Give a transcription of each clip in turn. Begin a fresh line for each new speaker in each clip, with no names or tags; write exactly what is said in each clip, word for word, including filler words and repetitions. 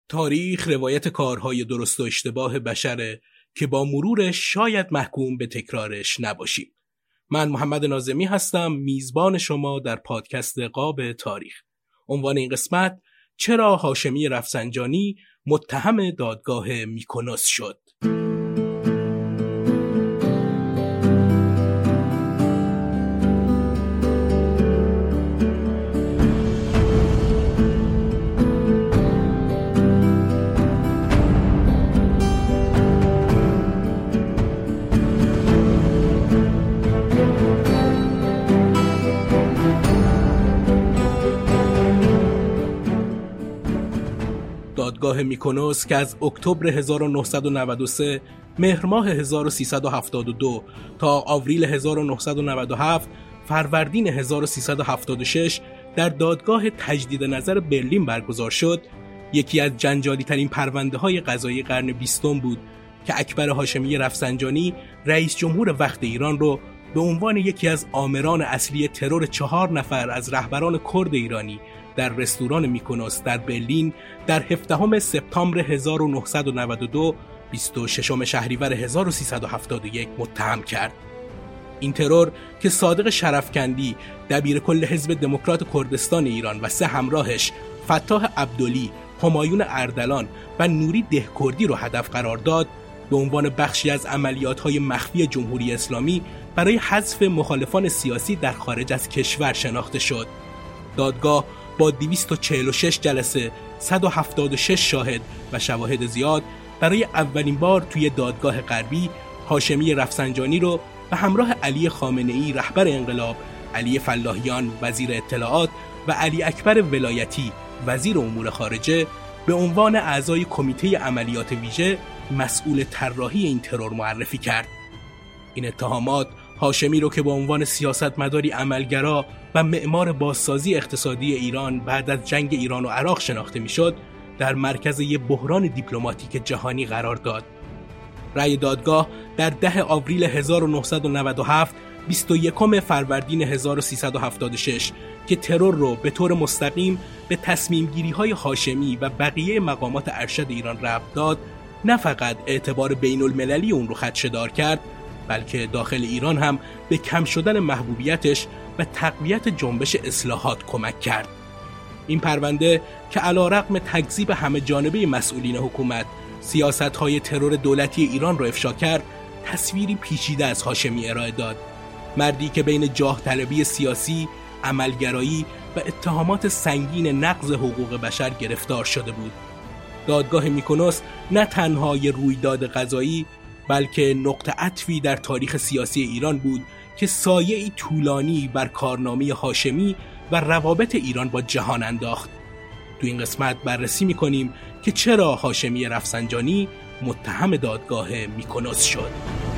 تاریخ روایت کارهای درست و اشتباه بشره که با مرورش شاید محکوم به تکرارش نباشیم. من محمد ناظمی هستم، میزبان شما در پادکست قاب تاریخ. عنوان این قسمت: چرا هاشمی رفسنجانی متهم دادگاه میکنوس شد؟ دادگاه میکنوس که از اکتبر هزار و نهصد و نود و سه، مهر ماه هزار و سیصد و هفتاد و دو تا آوریل هزار و نهصد و نود و هفت، فروردین هزار و سیصد و هفتاد و شش در دادگاه تجدید نظر برلین برگزار شد، یکی از جنجالی ترین پرونده های قضایی قرن بیستم بود که اکبر هاشمی رفسنجانی، رئیس جمهور وقت ایران، رو به عنوان یکی از آمران اصلی ترور چهار نفر از رهبران کرد ایرانی در رستوران میکنوس در برلین در هفدهم سپتامبر هزار و نهصد و نود و دو، بیست و ششم شهریور هزار و سیصد و هفتاد و یک متهم کرد. این ترور که صادق شرفکندی، دبیر کل حزب دموکرات کردستان ایران و سه همراهش فتاح عبدلی، همایون اردلان و نوری دهکردی رو هدف قرار داد، به عنوان بخشی از عملیات‌های مخفی جمهوری اسلامی برای حذف مخالفان سیاسی در خارج از کشور شناخته شد. دادگاه با دویست و چهل و شش جلسه، صد و هفتاد و شش شاهد و شواهد زیاد برای اولین بار توی دادگاه غربی هاشمی رفسنجانی رو به همراه علی خامنه‌ای رهبر انقلاب، علی فلاحیان وزیر اطلاعات و علی اکبر ولایتی وزیر امور خارجه به عنوان اعضای کمیته عملیات ویژه مسئول طراحی این ترور معرفی کرد. این اتهامات هاشمی رو که به عنوان سیاستمداری عملگرا و معمار بازسازی اقتصادی ایران بعد از جنگ ایران و عراق شناخته میشد، در مرکز یک بحران دیپلماتیک جهانی قرار داد. رأی دادگاه در ده آوریل هزار و نهصد و نود و هفت، بیست و یکم فروردین هزار و سیصد و هفتاد و شش که ترور رو به طور مستقیم به تصمیم گیری های هاشمی و بقیه مقامات ارشد ایران ربط داد، نه فقط اعتبار بین المللی اون رو خدشه‌دار کرد، بلکه داخل ایران هم به کم شدن محبوبیتش و تقویت جنبش اصلاحات کمک کرد. این پرونده که علیرغم تکذیب همه جانبه مسئولین حکومت سیاست‌های ترور دولتی ایران را افشا کرد، تصویری پیچیده از هاشمی ارائه داد. مردی که بین جاه طلبی سیاسی، عملگرایی و اتهامات سنگین نقض حقوق بشر گرفتار شده بود. دادگاه میکنوس نه تنها یک رویداد قضایی، بلکه نقطه عطفی در تاریخ سیاسی ایران بود که سایه‌ای طولانی بر کارنامه هاشمی و روابط ایران با جهان انداخت. تو این قسمت بررسی می‌کنیم که چرا هاشمی رفسنجانی متهم دادگاه میکنوس شد.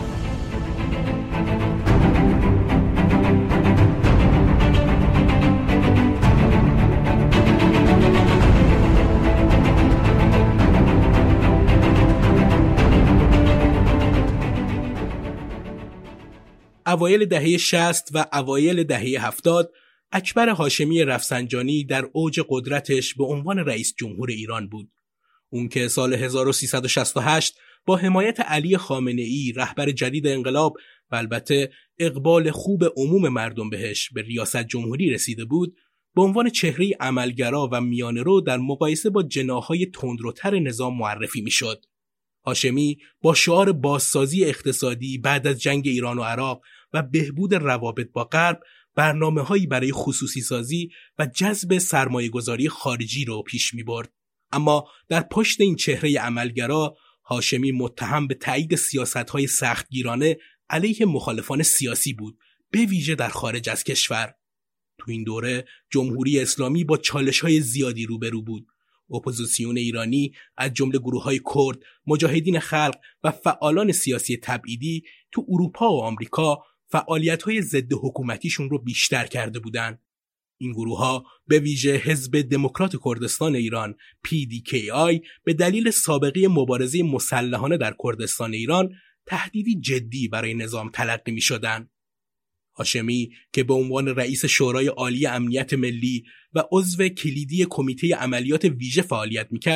اوایل دهه شصت و اوایل دهه هفتاد، اکبر هاشمی رفسنجانی در اوج قدرتش به عنوان رئیس جمهور ایران بود. اون که سال هزار و سیصد و شصت و هشت با حمایت علی خامنه‌ای رهبر جدید انقلاب و البته اقبال خوب عموم مردم بهش به ریاست جمهوری رسیده بود، به عنوان چهره عملگرا و میانه‌رو در مقایسه با جناح‌های تندروتر نظام معرفی میشد. هاشمی با شعار بازسازی اقتصادی بعد از جنگ ایران و عراق و بهبود روابط با غرب، برنامه‌هایی برای خصوصی سازی و جذب سرمایه‌گذاری خارجی رو پیش می‌برد. اما در پشت این چهره عملگرا، هاشمی متهم به تایید سیاست‌های سختگیرانه علیه مخالفان سیاسی بود، به ویژه در خارج از کشور. تو این دوره جمهوری اسلامی با چالش‌های زیادی روبرو بود. اپوزیسیون ایرانی از جمله گروه‌های کرد، مجاهدین خلق و فعالان سیاسی تبعیدی تو اروپا و آمریکا فعالیت‌های ضد حکومتیشون رو بیشتر کرده بودند. این گروه‌ها به ویژه حزب دموکرات کردستان ایران پی دی کی آی به دلیل سابقه مبارزه مسلحانه در کردستان ایران تهدیدی جدی برای نظام تلقی می‌شدند. هاشمی که به عنوان رئیس شورای عالی امنیت ملی و عضو کلیدی کمیته عملیات ویژه فعالیت می‌کرد،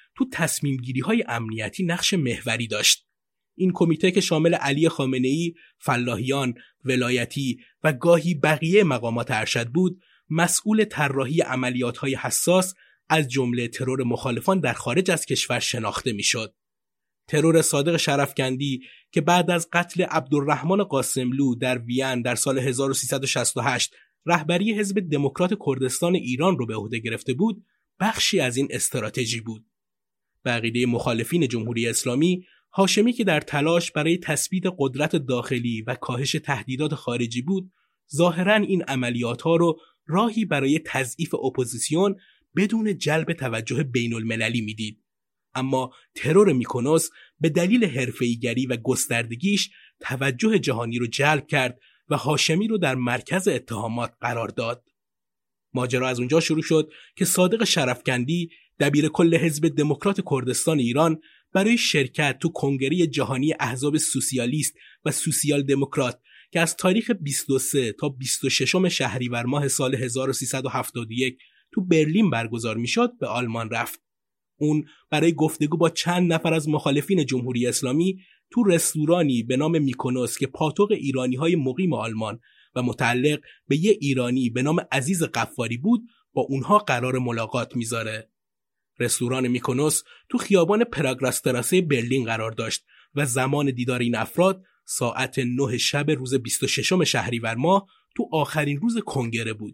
تو تصمیم گیری های امنیتی نقش محوری داشت. این کمیته که شامل علی خامنه‌ای، فلاحیان، ولایتی و گاهی بقیه مقامات ارشد بود، مسئول طراحی عملیات‌های حساس از جمله ترور مخالفان در خارج از کشور شناخته می‌شد. ترور صادق شرفکندی که بعد از قتل عبدالرحمن قاسملو در وین در سال هزار و سیصد و شصت و هشت رهبری حزب دموکرات کردستان ایران رو به عهده گرفته بود، بخشی از این استراتژی بود. به عقیده مخالفین جمهوری اسلامی، هاشمی که در تلاش برای تثبیت قدرت داخلی و کاهش تهدیدات خارجی بود، ظاهراً این عملیات‌ها رو راهی برای تضعیف اپوزیسیون بدون جلب توجه بین المللی میدید. اما ترور میکنوس به دلیل حرفه‌ای‌گری و گستردگیش توجه جهانی رو جلب کرد و هاشمی رو در مرکز اتهامات قرار داد. ماجرا از اونجا شروع شد که صادق شرفکندی، دبیر کل حزب دموکرات کردستان ایران، برای شرکت تو کنگره جهانی احزاب سوسیالیست و سوسیال دموکرات که از تاریخ بیست و سه تا بیست و شش شهریور ماه سال هزار و سیصد و هفتاد و یک تو برلین برگزار میشد به آلمان رفت. اون برای گفتگو با چند نفر از مخالفین جمهوری اسلامی تو رستورانی به نام میکونوس که پاتوق ایرانی‌های مقیم آلمان و متعلق به یه ایرانی به نام عزیز قفاری بود، با اونها قرار ملاقات میذاره. رستوران میکونوس تو خیابان پراگراستراسه برلین قرار داشت و زمان دیدار این افراد ساعت نه شب روز بیست و شش شهریور ماه تو آخرین روز کنگره بود.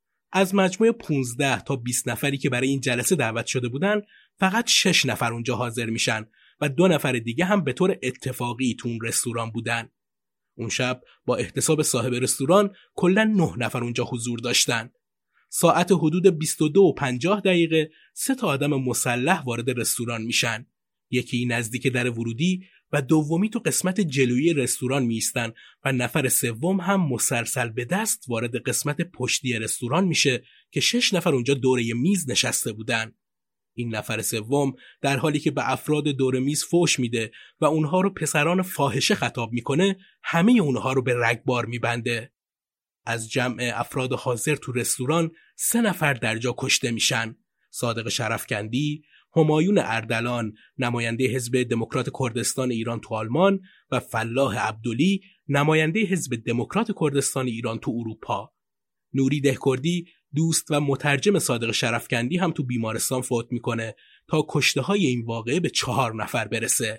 از مجموع پانزده تا بیست نفری که برای این جلسه دعوت شده بودن، فقط شش نفر اونجا حاضر میشن و دو نفر دیگه هم به طور اتفاقی تو اون رستوران بودن. اون شب با احتساب صاحب رستوران کلاً نه نفر اونجا حضور داشتن. ساعت حدود بیست و دو و پنجاه دقیقه سه تا آدم مسلح وارد رستوران میشن. یکی نزدیک در ورودی و دومی تو قسمت جلویی رستوران میستن و نفر سوم هم مسلسل به دست وارد قسمت پشتی رستوران میشه که شش نفر اونجا دوره میز نشسته بودن. این نفر سوم در حالی که به افراد دور میز فوش میده و اونها رو پسران فاحشه خطاب میکنه، همه اونها رو به رگبار میبنده. از جمع افراد حاضر تو رستوران سه نفر در جا کشته میشن: صادق شرفکندی، همایون اردلان نماینده حزب دموکرات کردستان ایران تو آلمان و فلاح عبدلی نماینده حزب دموکرات کردستان ایران تو اروپا. نوری دهکردی دوست و مترجم صادق شرفکندی هم تو بیمارستان فوت میکنه تا کشته های این واقعه به چهار نفر برسه.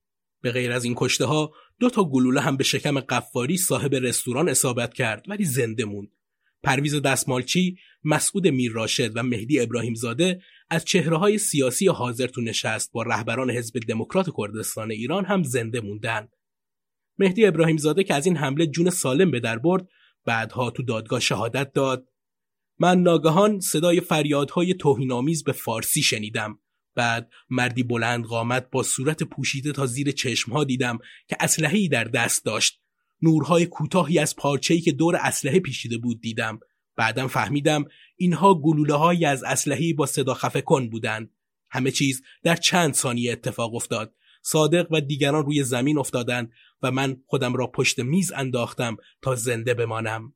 به غیر از این کشته ها، دو تا گلوله هم به شکم قفاری صاحب رستوران اصابت کرد ولی زنده موند. پرویز دستمالچی، مسعود میرراشد و مهدی ابراهیم زاده از چهره‌های سیاسی حاضر تو نشست با رهبران حزب دموکرات کردستان ایران هم زنده موندن. مهدی ابراهیم زاده که از این حمله جون سالم به در برد، بعدها تو دادگاه شهادت داد: من ناگهان صدای فریادهای توهین‌آمیز به فارسی شنیدم. بعد مردی بلند قامت با صورت پوشیده تا زیر چشمها دیدم که اسلحه‌ای در دست داشت. نورهای کوتاهی از پارچه‌ای که دور اسلحه پیچیده بود دیدم. بعدم فهمیدم اینها گلوله‌هایی از اسلحه‌ای با صدا خفه کن بودند. همه چیز در چند ثانیه اتفاق افتاد. صادق و دیگران روی زمین افتادند و من خودم را پشت میز انداختم تا زنده بمانم.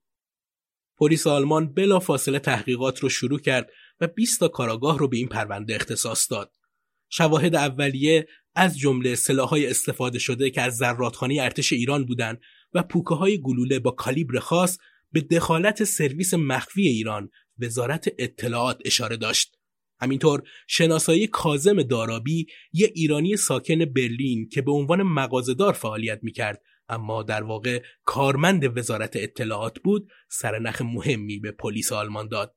پلیس آلمان بلافاصله تحقیقات رو شروع کرد و بیست تا کاراگاه رو به این پرونده اختصاص داد. شواهد اولیه از جمله سلاح‌های استفاده شده که از زرادخانه ارتش ایران بودند و پوکه‌های گلوله با کالیبر خاص به دخالت سرویس مخفی ایران، وزارت اطلاعات، اشاره داشت. همینطور شناسایی کاظم دارابی، یه ایرانی ساکن برلین که به عنوان مغازه‌دار فعالیت می‌کرد اما در واقع کارمند وزارت اطلاعات بود، سرنخ مهمی به پلیس آلمان داد.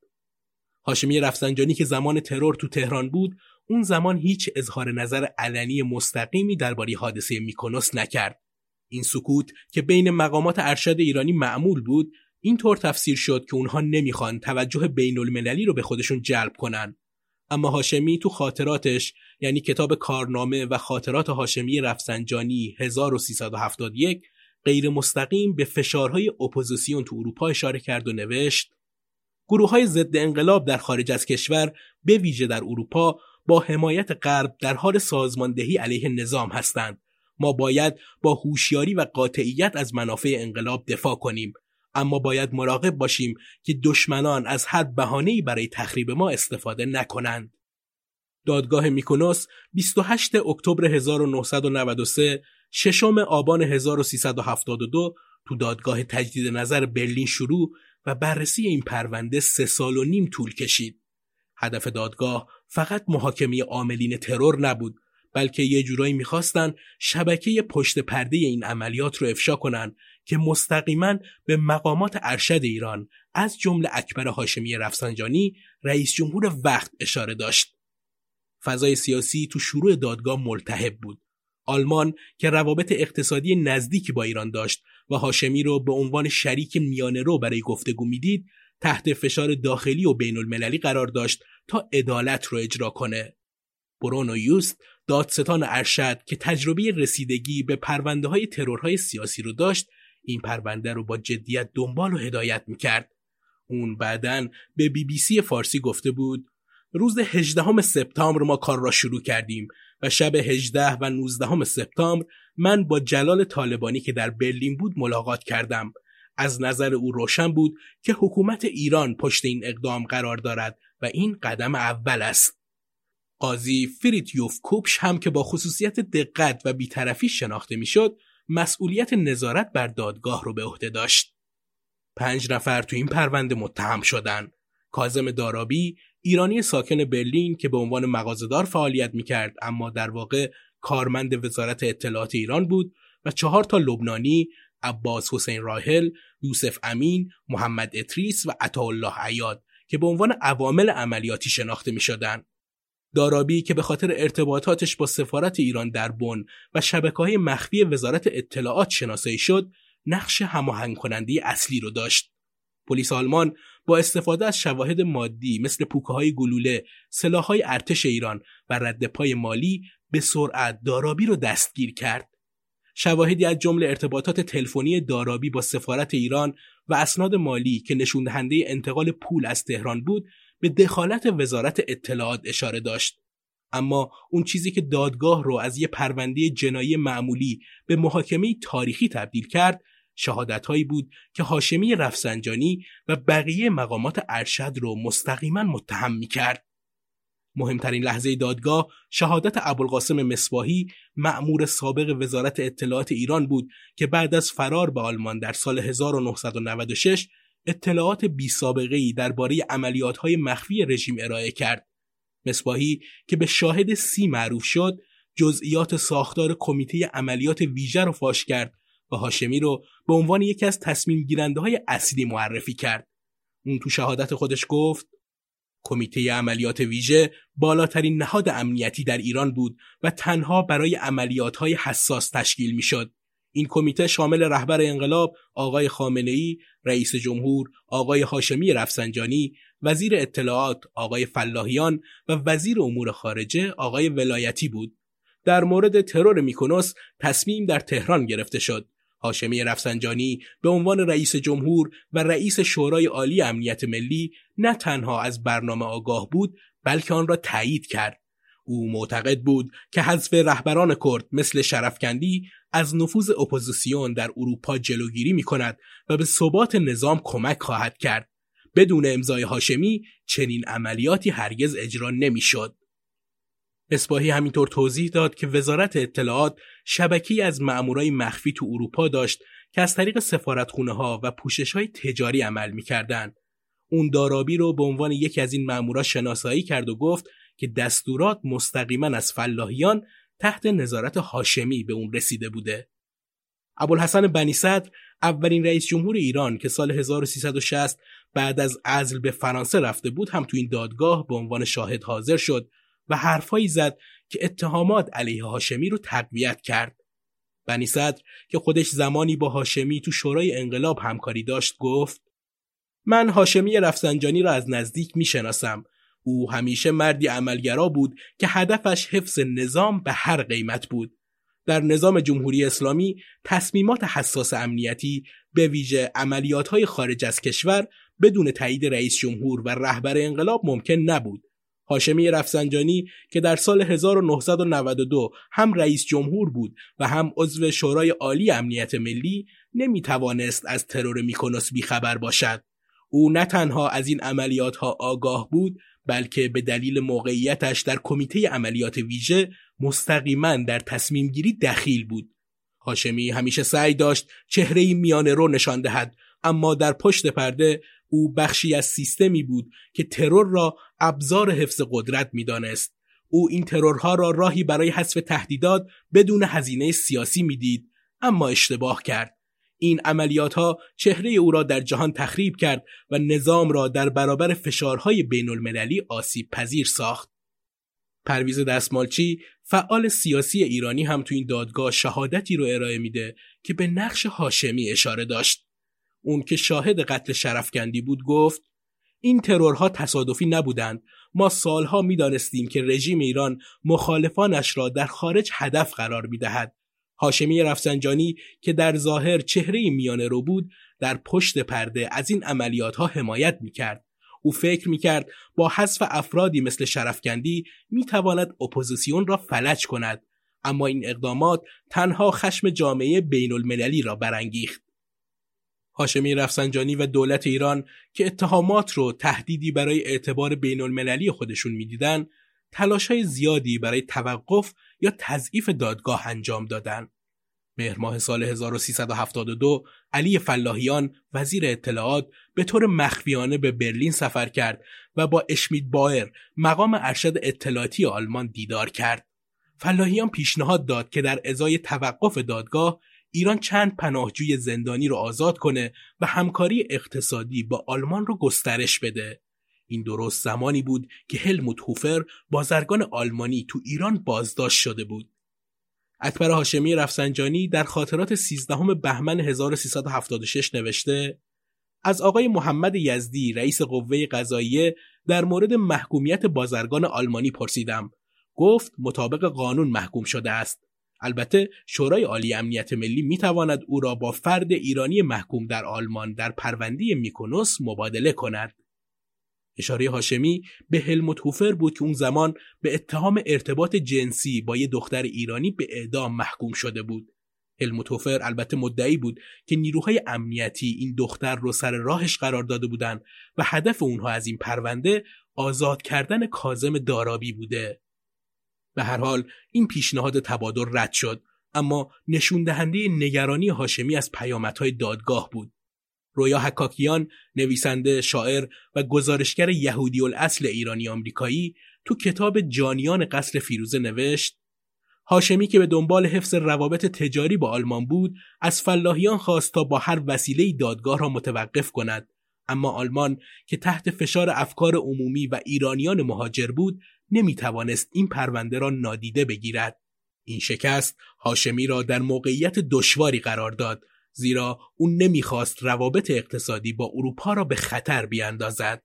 هاشمی رفسنجانی که زمان ترور تو تهران بود، اون زمان هیچ اظهار نظر علنی مستقیمی درباره حادثه میکونوس نکرد. این سکوت که بین مقامات ارشد ایرانی معمول بود، اینطور تفسیر شد که اونها نمیخوان توجه بین المللی رو به خودشون جلب کنن. اما هاشمی تو خاطراتش، یعنی کتاب کارنامه و خاطرات هاشمی رفسنجانی هزار و سیصد و هفتاد و یک، غیر مستقیم به فشارهای اپوزیسیون تو اروپا اشاره کرد و نوشت: گروه‌های ضد انقلاب در خارج از کشور، به ویژه در اروپا، با حمایت غرب در حال سازماندهی علیه نظام هستند. ما باید با هوشیاری و قاطعیت از منافع انقلاب دفاع کنیم، اما باید مراقب باشیم که دشمنان از هر بهانه‌ای برای تخریب ما استفاده نکنند. دادگاه میکونوس بیست و هشتم اکتبر هزار و نهصد و نود و سه، ششم آبان هزار و سیصد و هفتاد و دو تو دادگاه تجدید نظر برلین شروع و بررسی این پرونده سه سال و نیم طول کشید. هدف دادگاه فقط محاکمه عاملین ترور نبود، بلکه یه جورایی میخواستن شبکه پشت پرده این عملیات رو افشا کنن که مستقیما به مقامات ارشد ایران از جمله اکبر هاشمی رفسنجانی رئیس جمهور وقت اشاره داشت. فضای سیاسی تو شروع دادگاه ملتهب بود. آلمان که روابط اقتصادی نزدیکی با ایران داشت و هاشمی رو به عنوان شریک میانه‌رو برای گفتگو میدید، تحت فشار داخلی و بین المللی قرار داشت تا عدالت رو اجرا کنه. برونو یوست، دادستان ارشد که تجربه رسیدگی به پرونده‌های ترورهای سیاسی رو داشت، این پرونده رو با جدیت دنبال و هدایت میکرد. اون بعداً به بی بی سی فارسی گفته بود روز هجدهم سپتامبر ما کار را شروع کردیم و شب هجدهم و نوزدهم سپتامبر من با جلال طالبانی که در برلین بود ملاقات کردم. از نظر او روشن بود که حکومت ایران پشت این اقدام قرار دارد و این قدم اول است. قاضی فریدریف کوپش هم که با خصوصیت دقت و بی‌طرفی شناخته میشد، مسئولیت نظارت بر دادگاه رو به عهده داشت. پنج نفر تو این پرونده متهم شدن. کاظم دارابی، ایرانی ساکن برلین که به عنوان مغازه‌دار فعالیت میکرد اما در واقع کارمند وزارت اطلاعات ایران بود، و چهار تا لبنانی، عباس حسین راحل، یوسف امین، محمد ادریس و عطاالله عیاد که به عنوان عوامل عملیاتی شناخته میشدند. دارابی که به خاطر ارتباطاتش با سفارت ایران در بن و شبکه‌های مخفی وزارت اطلاعات شناسایی شد، نقش هماهنگ کننده اصلی رو داشت. پلیس آلمان با استفاده از شواهد مادی مثل پوکه‌های گلوله، سلاح‌های ارتش ایران و ردپای مالی به سرعت دارابی رو دستگیر کرد. شواهدی از جمله ارتباطات تلفنی دارابی با سفارت ایران و اسناد مالی که نشون دهنده انتقال پول از تهران بود، به دخالت وزارت اطلاعات اشاره داشت. اما اون چیزی که دادگاه رو از یه پرونده جنایی معمولی به محاکمه تاریخی تبدیل کرد، شهادت‌هایی بود که هاشمی رفسنجانی و بقیه مقامات ارشد رو مستقیما متهم می‌کرد. مهمترین لحظه دادگاه شهادت ابوالقاسم مصباحی، مأمور سابق وزارت اطلاعات ایران بود که بعد از فرار به آلمان در سال هزار و نهصد و نود و شش اطلاعات بی سابقه‌ای درباره عملیات‌های مخفی رژیم ارائه کرد. مصباحی که به شاهد سی معروف شد، جزئیات ساختار کمیته عملیات ویژه رو فاش کرد و هاشمی رو به عنوان یکی از تصمیم گیرنده‌های اصلی معرفی کرد. اون تو شهادت خودش گفت کمیته عملیات ویژه بالاترین نهاد امنیتی در ایران بود و تنها برای عملیات‌های حساس تشکیل می‌شد. این کمیته شامل رهبر انقلاب آقای خامنه‌ای، رئیس جمهور آقای هاشمی رفسنجانی، وزیر اطلاعات آقای فلاحیان و وزیر امور خارجه آقای ولایتی بود. در مورد ترور میکونوس تصمیم در تهران گرفته شد. هاشمی رفسنجانی به عنوان رئیس جمهور و رئیس شورای عالی امنیت ملی نه تنها از برنامه آگاه بود، بلکه آن را تایید کرد. او معتقد بود که حذف رهبران کرد مثل شرفکندی از نفوذ اپوزیسیون در اروپا جلوگیری می‌کند و به ثبات نظام کمک خواهد کرد. بدون امضای هاشمی چنین عملیاتی هرگز اجرا نمی‌شد. مصباحی همینطور توضیح داد که وزارت اطلاعات شبکه‌ای از مأمورای مخفی تو اروپا داشت که از طریق سفارتخونه‌ها و پوشش‌های تجاری عمل می‌کردند. اون دارابی رو به عنوان یکی از این مأمورا شناسایی کرد و گفت که دستورات مستقیما از فلاحیان تحت نظارت هاشمی به اون رسیده بوده. ابوالحسن بنی صدر، اولین رئیس جمهور ایران که سال هزار و سیصد و شصت بعد از عزل به فرانسه رفته بود، هم تو این دادگاه به عنوان شاهد حاضر شد و حرفایی زد که اتهامات علیه هاشمی رو تقویت کرد. بنی صدر که خودش زمانی با هاشمی تو شورای انقلاب همکاری داشت گفت: من هاشمی رفسنجانی را از نزدیک میشناسم. او همیشه مردی عملگرا بود که هدفش حفظ نظام به هر قیمت بود. در نظام جمهوری اسلامی تصمیمات حساس امنیتی به ویژه عملیات‌های خارج از کشور بدون تایید رئیس جمهور و رهبر انقلاب ممکن نبود. هاشمی رفسنجانی که در سال هزار و نهصد و نود و دو هم رئیس جمهور بود و هم عضو شورای عالی امنیت ملی، نمیتوانست از ترور میکونوس بیخبر باشد. او نه تنها از این عملیات‌ها آگاه بود، بلکه به دلیل موقعیتش در کمیته عملیات ویژه مستقیما در تصمیم گیری دخیل بود. هاشمی همیشه سعی داشت چهره‌ای میانه رو نشان دهد، اما در پشت پرده او بخشی از سیستمی بود که ترور را ابزار حفظ قدرت می‌دانست. او این ترورها را راهی برای حذف تهدیدات بدون هزینه سیاسی می‌دید، اما اشتباه کرد. این عملیات‌ها چهره او را در جهان تخریب کرد و نظام را در برابر فشارهای بین‌المللی آسیب پذیر ساخت. پرویز دستمالچی، فعال سیاسی ایرانی، هم تو این دادگاه شهادتی رو ارائه میده که به نقش هاشمی اشاره داشت. اون که شاهد قتل شرفکندی بود گفت: این ترورها تصادفی نبودند. ما سالها میدانستیم که رژیم ایران مخالفانش را در خارج هدف قرار میدهد. هاشمی رفسنجانی که در ظاهر چهره میانه رو بود، در پشت پرده از این عملیاتها حمایت میکرد. او فکر میکرد با حذف افرادی مثل شرفکندی میتواند اپوزیسیون را فلج کند، اما این اقدامات تنها خشم جامعه بین المللی را برانگیخت. هاشمی رفسنجانی و دولت ایران که اتهامات رو تهدیدی برای اعتبار بین المللی خودشون میدیدن، تلاش‌های زیادی برای توقف یا تضعیف دادگاه انجام دادند. مهر ماه سال هزار و سیصد و هفتاد و دو علی فلاحیان وزیر اطلاعات به طور مخفیانه به برلین سفر کرد و با اشمیت بایر مقام ارشد اطلاعاتی آلمان دیدار کرد. فلاحیان پیشنهاد داد که در ازای توقف دادگاه ایران چند پناهجوی زندانی رو آزاد کنه و همکاری اقتصادی با آلمان رو گسترش بده. این درست زمانی بود که هلموت هوفر بازرگان آلمانی تو ایران بازداشت شده بود. اکبر هاشمی رفسنجانی در خاطرات سیزدهم بهمن هزار و سیصد و هفتاد و شش نوشته: از آقای محمد یزدی رئیس قوه قضاییه در مورد محکومیت بازرگان آلمانی پرسیدم. گفت مطابق قانون محکوم شده است. البته شورای عالی امنیت ملی میتواند او را با فرد ایرانی محکوم در آلمان در پرونده میکونوس مبادله کند. اشاره هاشمی به هلموت هوفر بود که اون زمان به اتهام ارتباط جنسی با یه دختر ایرانی به اعدام محکوم شده بود. هلموت هوفر البته مدعی بود که نیروهای امنیتی این دختر رو سر راهش قرار داده بودند و هدف اونها از این پرونده آزاد کردن کاظم دارابی بوده. به هر حال این پیشنهاد تبادل رد شد، اما نشون دهنده نگرانی هاشمی از پیامدهای دادگاه بود. رویا حکاکیان، نویسنده، شاعر و گزارشگر یهودی الاصل ایرانی آمریکایی، تو کتاب جانیان قصر فیروزه نوشت: هاشمی که به دنبال حفظ روابط تجاری با آلمان بود، از فلاحیان خواست تا با هر وسیله‌ای دادگاه را متوقف کند، اما آلمان که تحت فشار افکار عمومی و ایرانیان مهاجر بود، نمیتوانست این پرونده را نادیده بگیرد. این شکست هاشمی را در موقعیت دشواری قرار داد، زیرا اون نمیخواست روابط اقتصادی با اروپا را به خطر بیاندازد.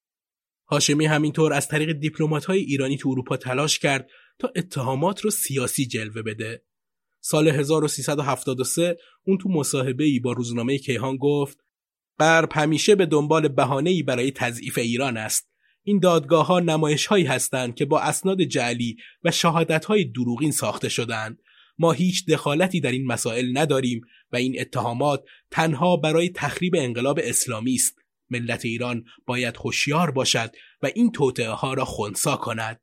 هاشمی همینطور از طریق دیپلمات‌های ایرانی تو اروپا تلاش کرد تا اتهامات رو سیاسی جلوه بده. سال هزار و سیصد و هفتاد و سه اون تو مصاحبه‌ای با روزنامه کیهان گفت: غرب همیشه به دنبال بهانه‌ای برای تضعیف ایران است. این دادگاه‌ها نمایش‌هایی هستند که با اسناد جعلی و شهادت‌های دروغین ساخته شده‌اند. ما هیچ دخالتی در این مسائل نداریم و این اتهامات تنها برای تخریب انقلاب اسلامی است. ملت ایران باید هوشیار باشد و این توطئه‌ها را خنثی کند.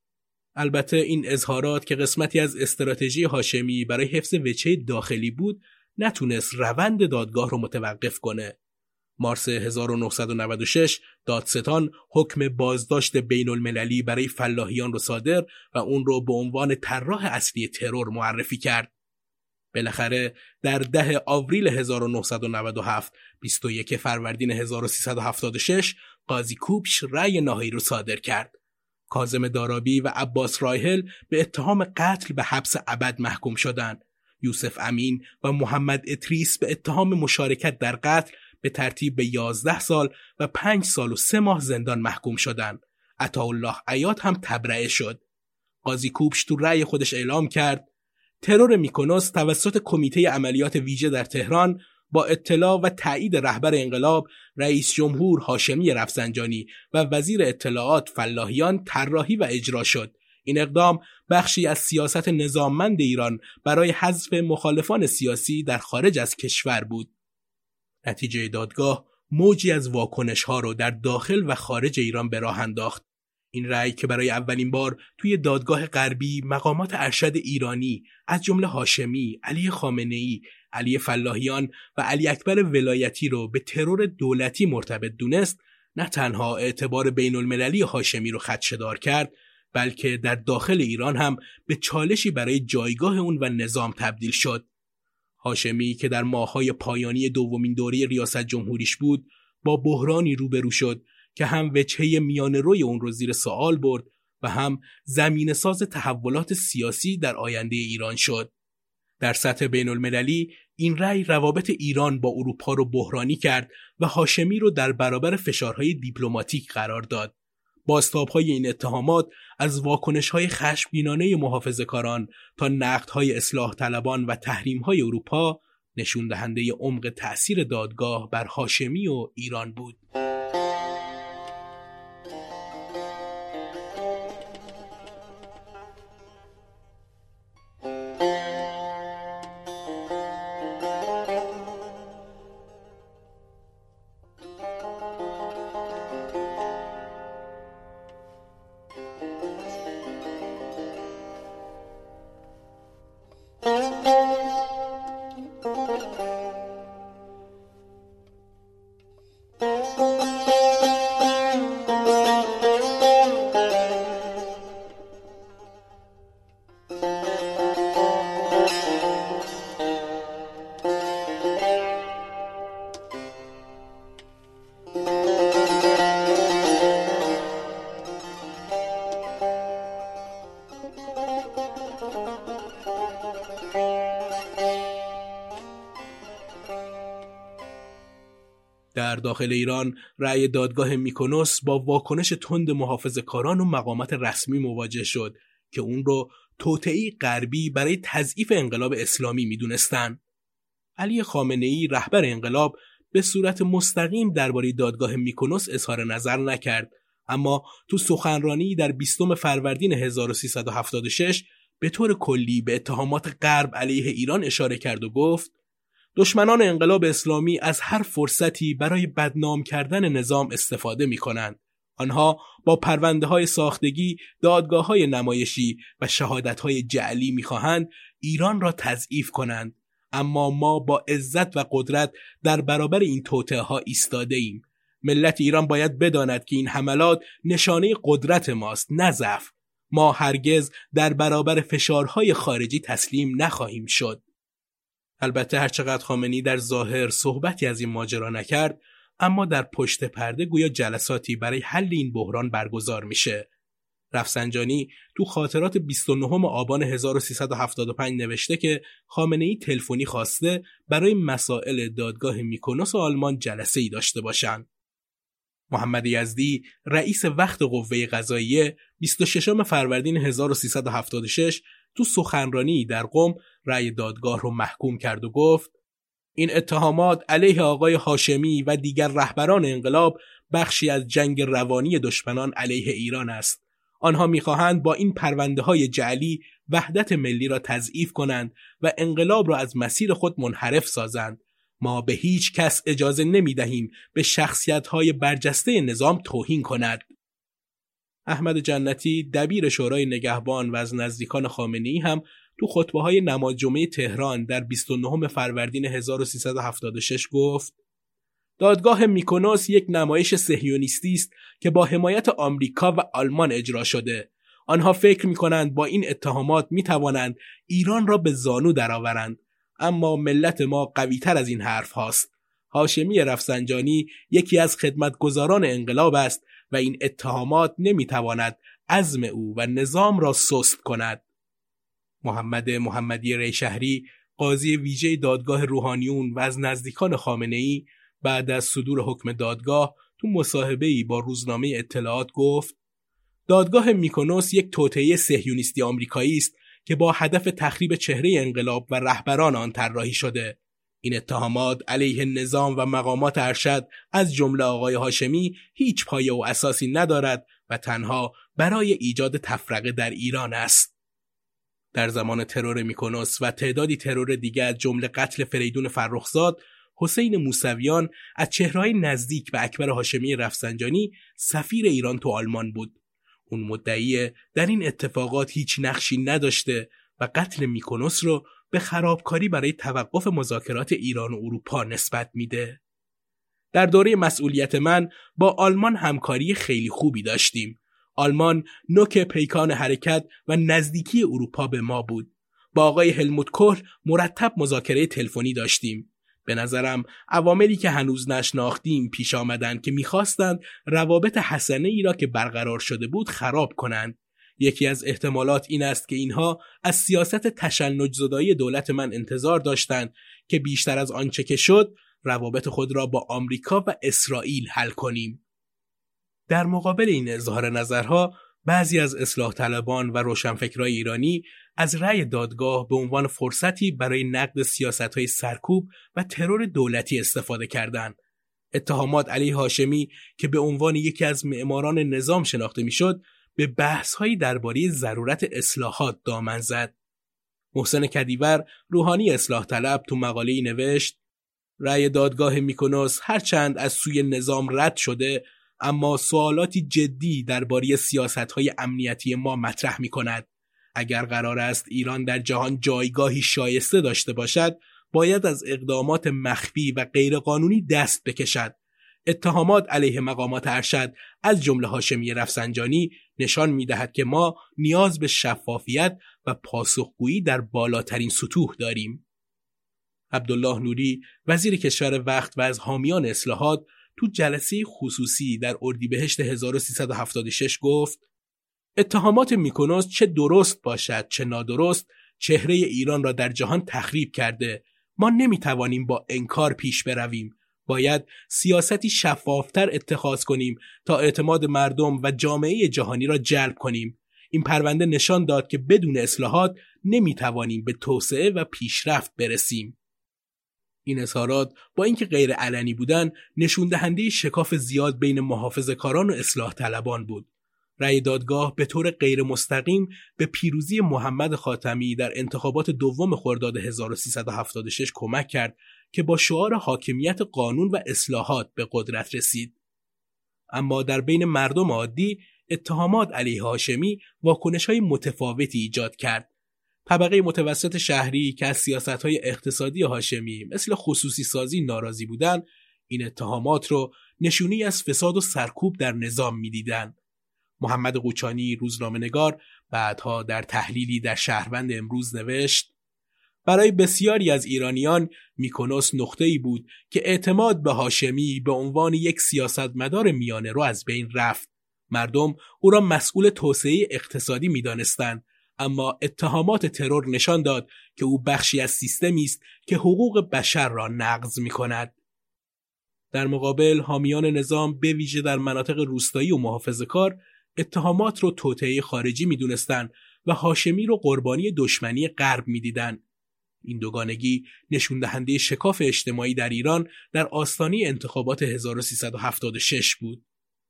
البته این اظهارات که قسمتی از استراتژی هاشمی برای حفظ وجهه داخلی بود، نتونست روند دادگاه رو متوقف کنه. مارس هزار و نهصد و نود و شش دادستان حکم بازداشت بین المللی برای فلاحیان رو صادر و اون رو به عنوان طراح اصلی ترور معرفی کرد. بالاخره در ده آوریل هزار و نهصد و نود و هفت، بیست و یک فروردین هزار و سیصد و هفتاد و شش، قاضی کوبش رأی نهایی رو صادر کرد. کاظم دارابی و عباس رایحل به اتهام قتل به حبس ابد محکوم شدند. یوسف امین و محمد ادریس به اتهام مشارکت در قتل به ترتیب به یازده سال و پنج سال و سه ماه زندان محکوم شدند. عطاالله عیاط هم تبرئه شد. قاضی کوبش تو رأی خودش اعلام کرد: ترور میکونوس توسط کمیته عملیات ویژه در تهران با اطلاع و تایید رهبر انقلاب رئیس جمهور هاشمی رفسنجانی و وزیر اطلاعات فلاحیان طراحی و اجرا شد. این اقدام بخشی از سیاست نظاممند ایران برای حذف مخالفان سیاسی در خارج از کشور بود. نتیجه دادگاه موجی از واکنش‌ها را در داخل و خارج ایران به راه انداخت. این رأی که برای اولین بار توی دادگاه غربی مقامات ارشد ایرانی از جمله هاشمی، علی خامنه‌ای، علی فلاحیان و علی اکبر ولایتی رو به ترور دولتی مرتبط دونست، نه تنها اعتبار بین المللی هاشمی رو خدشه‌دار کرد، بلکه در داخل ایران هم به چالشی برای جایگاه اون و نظام تبدیل شد. هاشمی که در ماه‌های پایانی دومین دوره ریاست جمهوریش بود، با بحرانی روبرو شد که هم وجهه میان روی اون رو زیر سوال برد و هم زمینه ساز تحولات سیاسی در آینده ایران شد. در سطح بین المللی این رأی روابط ایران با اروپا رو بحرانی کرد و هاشمی رو در برابر فشارهای دیپلماتیک قرار داد. بازتاب‌های این اتهامات از واکنش‌های خشمگینانه محافظه‌کاران تا نقدهای اصلاح طلبان و تحریم‌های اروپا نشون دهنده عمق تأثیر دادگاه بر هاشمی و ایران بود. در داخل ایران رأی دادگاه میکنوس با واکنش تند محافظه‌کاران و مقامات رسمی مواجه شد که اون رو توطئه‌ای غربی برای تضعیف انقلاب اسلامی میدونستن. علی خامنه‌ای رهبر انقلاب به صورت مستقیم درباره دادگاه میکنوس اظهار نظر نکرد، اما تو سخنرانی در بیستم فروردین هزار و سیصد و هفتاد و شش به طور کلی به اتهامات غرب علیه ایران اشاره کرد و گفت: دشمنان انقلاب اسلامی از هر فرصتی برای بدنام کردن نظام استفاده می کنند. آنها با پرونده های ساختگی، دادگاه های نمایشی و شهادت های جعلی می خواهند ایران را تضعیف کنند. اما ما با عزت و قدرت در برابر این توطئه ها ایستاده ایم. ملت ایران باید بداند که این حملات نشانه قدرت ماست، نه ضعف. ما هرگز در برابر فشارهای خارجی تسلیم نخواهیم شد. البته هرچقدر خامنه‌ای در ظاهر صحبتی از این ماجرا نکرد، اما در پشت پرده گویا جلساتی برای حل این بحران برگزار میشه. رفسنجانی تو خاطرات بیست و نهم آبان هزار و سیصد و هفتاد و پنج نوشته که خامنه‌ای تلفنی خواسته برای مسائل دادگاه میکنوس آلمان جلسه‌ای داشته باشند. محمد یزدی رئیس وقت قوه قضاییه بیست و ششم فروردین هزار و سیصد و هفتاد و شش تو سخنرانی در قم رأی دادگاه رو محکوم کرد و گفت: این اتهامات علیه آقای هاشمی و دیگر رهبران انقلاب بخشی از جنگ روانی دشمنان علیه ایران است. آنها می‌خواهند با این پرونده‌های جعلی وحدت ملی را تضعیف کنند و انقلاب را از مسیر خود منحرف سازند. ما به هیچ کس اجازه نمی‌دهیم به شخصیت‌های برجسته نظام توهین کند. احمد جنتی دبیر شورای نگهبان و از نزدیکان خامنه‌ای هم تو خطبه‌های نماز جمعه تهران در بیست و نهم فروردین هزار و سیصد و هفتاد و شش گفت: دادگاه میکنوس یک نمایش صهیونیستی است که با حمایت آمریکا و آلمان اجرا شده. آنها فکر می‌کنند با این اتهامات می‌توانند ایران را به زانو درآورند، اما ملت ما قوی‌تر از این حرف هاست. هاشمی رفسنجانی یکی از خدمتگزاران انقلاب است و این اتهامات نمی‌تواند عزم او و نظام را سست کند. محمد محمدی ریشهری، قاضی ویژه دادگاه روحانیون و از نزدیکان خامنه‌ای، بعد از صدور حکم دادگاه تو مصاحبه‌ای با روزنامه اطلاعات گفت: دادگاه میکنوس یک توطئه صهیونیستی آمریکایی است که با هدف تخریب چهره انقلاب و رهبران آن طراحی شده. این اتهامات علیه نظام و مقامات ارشد از جمله آقای هاشمی هیچ پایه و اساسی ندارد و تنها برای ایجاد تفرقه در ایران است. در زمان ترور میکنوس و تعدادی ترور دیگر از جمله قتل فریدون فرخزاد، حسین موسویان از چهره‌های نزدیک به اکبر هاشمی رفسنجانی سفیر ایران تو آلمان بود. اون مدعیه در این اتفاقات هیچ نقشی نداشته و قتل میکونوس رو به خرابکاری برای توقف مذاکرات ایران و اروپا نسبت میده. در دوره مسئولیت من با آلمان همکاری خیلی خوبی داشتیم. آلمان نوک پیکان حرکت و نزدیکی اروپا به ما بود. با آقای هلموت کوهل مرتب مذاکره تلفنی داشتیم. به نظرم عواملی که هنوز نشناختیم پیش آمدند که می‌خواستند روابط حسنه ای را که برقرار شده بود خراب کنند. یکی از احتمالات این است که اینها از سیاست تشنج‌زدایی دولت من انتظار داشتند که بیشتر از آنچه که شد روابط خود را با آمریکا و اسرائیل حل کنیم. در مقابل این اظهار نظرها بعضی از اصلاح طلبان و روشنفکرای ایرانی از رأی دادگاه به عنوان فرصتی برای نقد سیاست‌های سرکوب و ترور دولتی استفاده کردند. اتهامات علیه هاشمی که به عنوان یکی از معماران نظام شناخته می‌شد، به بحث‌هایی درباره ضرورت اصلاحات دامن زد. محسن کدیور، روحانی اصلاح طلب، تو مقاله‌ای نوشت: رأی دادگاه میکونوس هرچند از سوی نظام رد شده، اما سوالاتی جدی درباره سیاست‌های امنیتی ما مطرح می‌کند. اگر قرار است ایران در جهان جایگاهی شایسته داشته باشد، باید از اقدامات مخفی و غیرقانونی دست بکشد. اتهامات علیه مقامات ارشد از جمله هاشمی رفسنجانی نشان می‌دهد که ما نیاز به شفافیت و پاسخگویی در بالاترین سطوح داریم. عبدالله نوری، وزیر کشور وقت و از حامیان اصلاحات، تو جلسه خصوصی در اردیبهشت هزار و سیصد و هفتاد و شش گفت: اتهامات میکونوس چه درست باشد چه نادرست، چهره ایران را در جهان تخریب کرده. ما نمیتوانیم با انکار پیش برویم. باید سیاستی شفافتر اتخاذ کنیم تا اعتماد مردم و جامعه جهانی را جلب کنیم. این پرونده نشان داد که بدون اصلاحات نمیتوانیم به توسعه و پیشرفت برسیم. این اظهارات با اینکه غیر علنی بودن، نشون دهنده شکاف زیاد بین محافظه‌کاران و اصلاح طلبان بود. رأی دادگاه به طور غیر مستقیم به پیروزی محمد خاتمی در انتخابات دوم خرداد هزار و سیصد و هفتاد و شش کمک کرد که با شعار حاکمیت قانون و اصلاحات به قدرت رسید. اما در بین مردم عادی اتهامات علیه هاشمی واکنش‌های متفاوتی ایجاد کرد. طبقه متوسط شهری که از سیاست‌های اقتصادی هاشمی مثل خصوصی سازی ناراضی بودند، این اتهامات رو نشونی از فساد و سرکوب در نظام می‌دیدند. محمد قوچانی، روزنامه‌نگار، بعدها در تحلیلی در شهروند امروز نوشت: برای بسیاری از ایرانیان میکونوس نقطه‌ای بود که اعتماد به هاشمی به عنوان یک سیاستمدار میانه رو از بین رفت. مردم او را مسئول توسعه اقتصادی می‌دانستند، اما اتهامات ترور نشان داد که او بخشی از سیستمی است که حقوق بشر را نقض می‌کند. در مقابل حامیان نظام به ویژه در مناطق روستایی و محافظه‌کار اتهامات رو توطئه خارجی می‌دونستند و هاشمی رو قربانی دشمنی غرب می‌دیدند. این دوگانگی نشون دهنده شکاف اجتماعی در ایران در آستانه انتخابات هزار و سیصد و هفتاد و شش بود.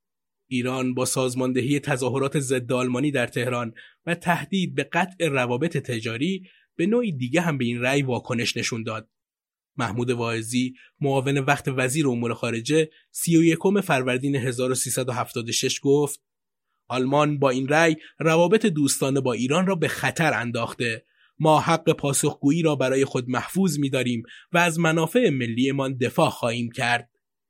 ایران با سازماندهی تظاهرات ضد آلمانی در تهران و تهدید به قطع روابط تجاری به نوعی دیگه هم به این رأی واکنش نشون داد. محمود واعظی، معاون وقت وزیر امور خارجه، سی و یکم فروردین هزار و سیصد و هفتاد و شش گفت: آلمان با این رأی روابط دوستانه با ایران را به خطر انداخته. ما حق پاسخگویی را برای خود محفوظ می‌داریم و از منافع ملیمان دفاع خواهیم کرد.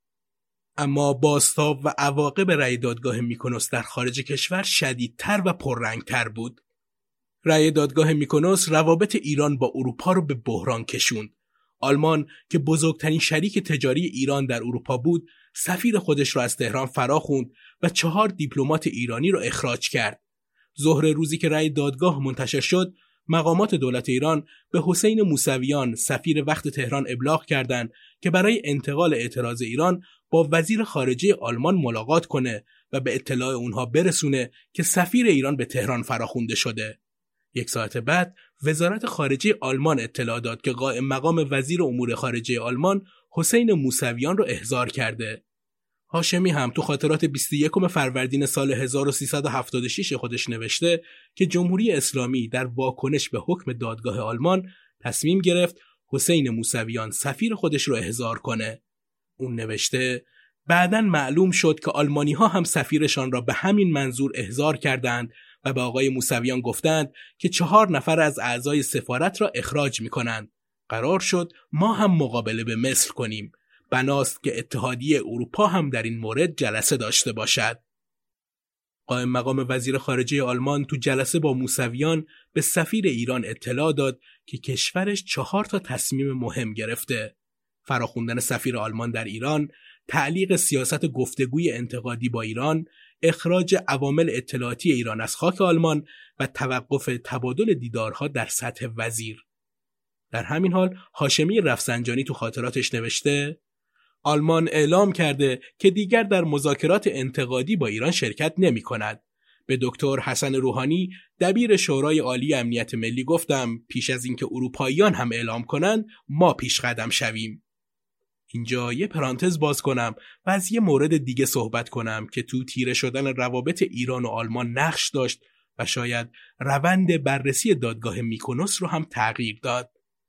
اما بازتاب و عواقب رأی دادگاه میکونوس در خارج کشور شدیدتر و پررنگتر بود. رأی دادگاه میکونوس روابط ایران با اروپا رو به بحران کشوند. آلمان که بزرگترین شریک تجاری ایران در اروپا بود، سفیر خودش را از تهران فراخوند و چهار دیپلمات ایرانی را اخراج کرد. ظهر روزی که رأی دادگاه منتشر شد، مقامات دولت ایران به حسین موسویان سفیر وقت تهران ابلاغ کردند که برای انتقال اعتراض ایران با وزیر خارجه آلمان ملاقات کنه و به اطلاع اونها برسونه که سفیر ایران به تهران فراخوانده شده. یک ساعت بعد وزارت خارجه آلمان اطلاع داد که قائم مقام وزیر امور خارجه آلمان حسین موسویان رو احضار کرده. هاشمی هم تو خاطرات بیست و یکم فروردین سال هزار و سیصد و هفتاد و شش خودش نوشته که جمهوری اسلامی در واکنش به حکم دادگاه آلمان تصمیم گرفت حسین موسویان سفیر خودش رو احضار کنه. اون نوشته: بعداً معلوم شد که آلمانی‌ها هم سفیرشان را به همین منظور احضار کردند و به آقای موسویان گفتند که چهار نفر از اعضای سفارت را اخراج می‌کنند. قرار شد ما هم مقابله به مصر کنیم. بناست که اتحادیه اروپا هم در این مورد جلسه داشته باشد. قائم مقام وزیر خارجه آلمان تو جلسه با موسویان به سفیر ایران اطلاع داد که کشورش چهار تا تصمیم مهم گرفته: فراخوندن سفیر آلمان در ایران، تعلیق سیاست گفتگوی انتقادی با ایران، اخراج عوامل اطلاعاتی ایران از خاک آلمان و توقف تبادل دیدارها در سطح وزیر. در همین حال هاشمی رفسنجانی تو خاطراتش نوشته: آلمان اعلام کرده که دیگر در مذاکرات انتقادی با ایران شرکت نمی کند. به دکتر حسن روحانی دبیر شورای عالی امنیت ملی گفتم پیش از اینکه اروپاییان هم اعلام کنند ما پیش قدم شویم. اینجا یه پرانتز باز کنم و از یه مورد دیگه صحبت کنم که تو تیره شدن روابط ایران و آلمان نقش داشت و شاید روند بررسی دادگاه میکونوس رو هم تغییر داد.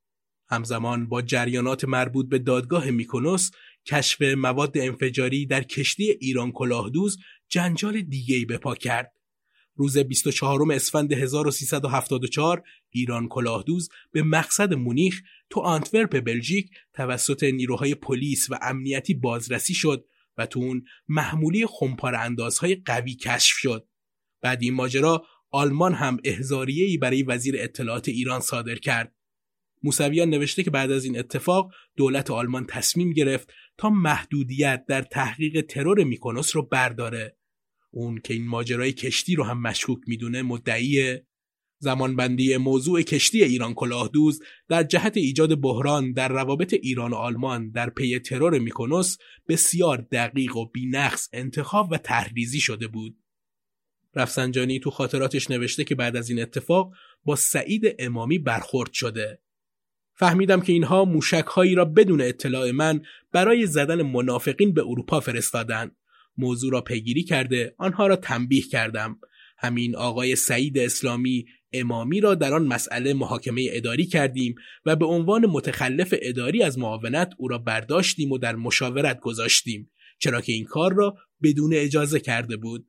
همزمان با جریانات مربوط به دادگاه میکونوس، کشف مواد انفجاری در کشتی ایران کلاهدوز جنجال دیگه‌ای به پا کرد. روز بیست و چهارم اسفند هزار و سیصد و هفتاد و چهار ایران کلاهدوز به مقصد مونیخ تو آنتورپ بلژیک توسط نیروهای پلیس و امنیتی بازرسی شد و تو اون محموله خمپاره اندازهای قوی کشف شد. بعد این ماجرا آلمان هم احضاریه‌ای برای وزیر اطلاعات ایران صادر کرد. موسویان نوشته که بعد از این اتفاق دولت آلمان تصمیم گرفت تا محدودیت در تحقیق ترور میکونوس رو برداره. اون که این ماجرای کشتی رو هم مشکوک میدونه مدعیه زمانبندی موضوع کشتی ایران کلاهدوز در جهت ایجاد بحران در روابط ایران و آلمان در پی ترور میکونوس بسیار دقیق و بی‌نقص انتخاب و تحریزی شده بود. رفسنجانی تو خاطراتش نوشته که بعد از این اتفاق با سعید امامی برخورد شده. فهمیدم که اینها موشک‌هایی را بدون اطلاع من برای زدن منافقین به اروپا فرستادن. موضوع را پیگیری کرده آنها را تنبیه کردم. همین آقای سعید اسلامی امامی را در آن مسئله محاکمه اداری کردیم و به عنوان متخلف اداری از معاونت او را برداشتیم و در مشاورت گذاشتیم، چرا که این کار را بدون اجازه کرده بود.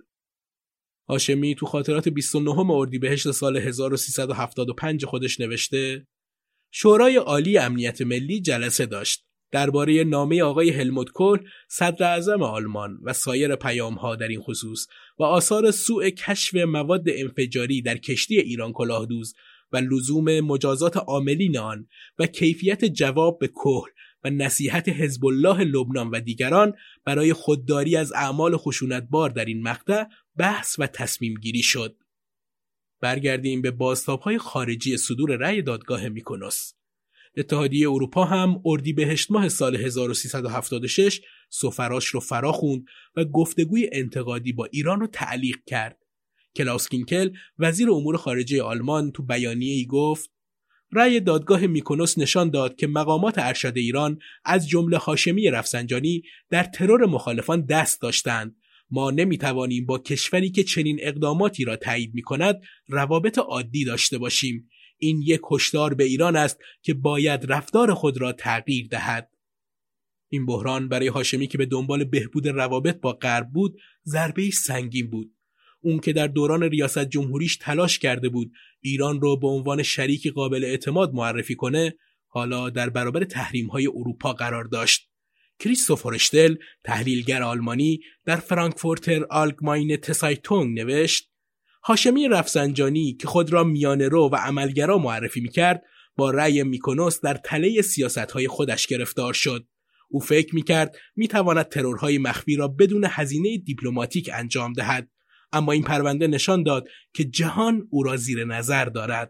هاشمی تو خاطرات بیست و نهم اردیبهشت سال هزار و سیصد و هفتاد و پنج خودش نوشته: شورای عالی امنیت ملی جلسه داشت. درباره نامه آقای هلموت کول صدر اعظم آلمان و سایر پیام‌ها در این خصوص و آثار سوء کشف مواد انفجاری در کشتی ایران کلاهدوز و لزوم مجازات عاملین آن و کیفیت جواب به کحل و نصیحت حزب الله لبنان و دیگران برای خودداری از اعمال خشونتبار در این مقطع بحث و تصمیم گیری شد. برگردیم به بازتاب‌های خارجی صدور رأی دادگاه میکونوس. اتحادیه اروپا هم اردیبهشت ماه سال هزار و سیصد و هفتاد و شش سفراش رو فراخوند و گفتگوی انتقادی با ایران رو تعلیق کرد. کلاوس کینکل وزیر امور خارجه آلمان تو بیانیه‌ای گفت: رأی دادگاه میکونوس نشان داد که مقامات ارشد ایران از جمله هاشمی رفسنجانی در ترور مخالفان دست داشتند. ما نمیتوانیم با کشوری که چنین اقداماتی را تایید میکند روابط عادی داشته باشیم. این یک هشدار به ایران است که باید رفتار خود را تغییر دهد. این بحران برای هاشمی که به دنبال بهبود روابط با غرب بود ضربه‌ای سنگین بود. اون که در دوران ریاست جمهوریش تلاش کرده بود ایران رو به عنوان شریک قابل اعتماد معرفی کنه، حالا در برابر تحریم‌های اروپا قرار داشت. کریستوفر اشتل، تحلیلگر آلمانی، در فرانکفورتر آلگماینه تسایتونگ نوشت: هاشمی رفسنجانی که خود را میانه‌رو و عملگرا معرفی می‌کرد، با رأی میکونوس در تله سیاست‌های خودش گرفتار شد. او فکر می‌کرد می‌تواند ترورهای مخفی را بدون هزینه دیپلماتیک انجام دهد، اما این پرونده نشان داد که جهان او را زیر نظر دارد.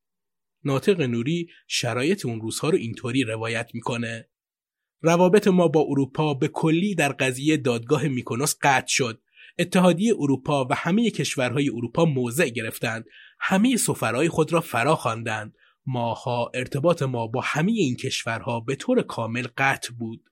ناطق نوری شرایط اون روزها رو اینطوری روایت می‌کنه: روابط ما با اروپا به کلی در قضیه دادگاه میکونوس قطع شد. اتحادیه اروپا و همه کشورهای اروپا موضع گرفتند. همه سفرای خود را فرا خواندند. ماها ارتباط ما با همه این کشورها به طور کامل قطع بود.